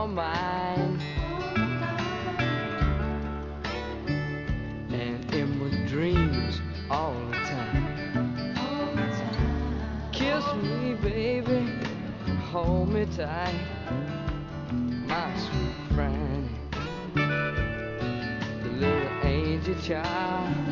my mind. And in my dreams all the time. Kiss me, baby, hold me tight, my sweet friend, the little angel child.